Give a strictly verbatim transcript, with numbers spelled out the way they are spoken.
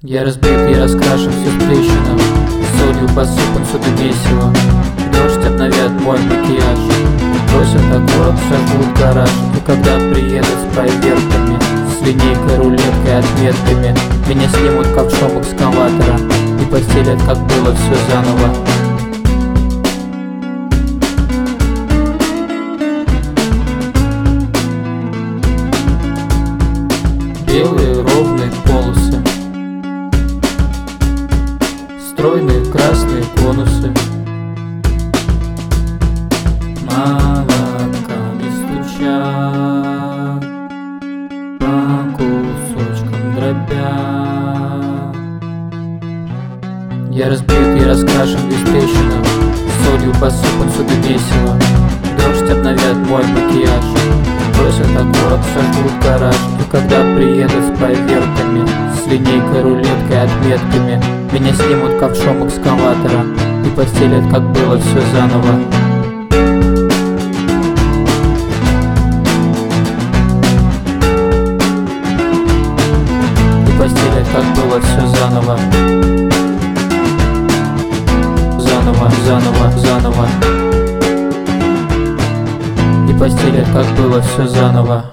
Я разбит, я раскрашен, все в трещинах, солью посыпан, всюду месиво. Дождь обновят мой макияж, бросят на город, сожгут гараж. И когда приедут с проверками, с линейкой, рулеткой, отметками, меня снимут ковшом экскаватора и постелят, как было все заново. Белые ровные полосы, стройные красные конусы, молотками стуча, по кусочкам дробя. Я разбит, я раскрашен весь в трещинах, солью посыпан, всюду месиво. Дождь обновят мой макияж, бросят на город, сожгут гараж. И когда приедут с проверками, с линейкой, рулеткой, отметками, меня снимут ковшом экскаватора и постелят, как было все заново. И постелят, как было все заново. Заново, заново, заново. И постелят, как было все заново.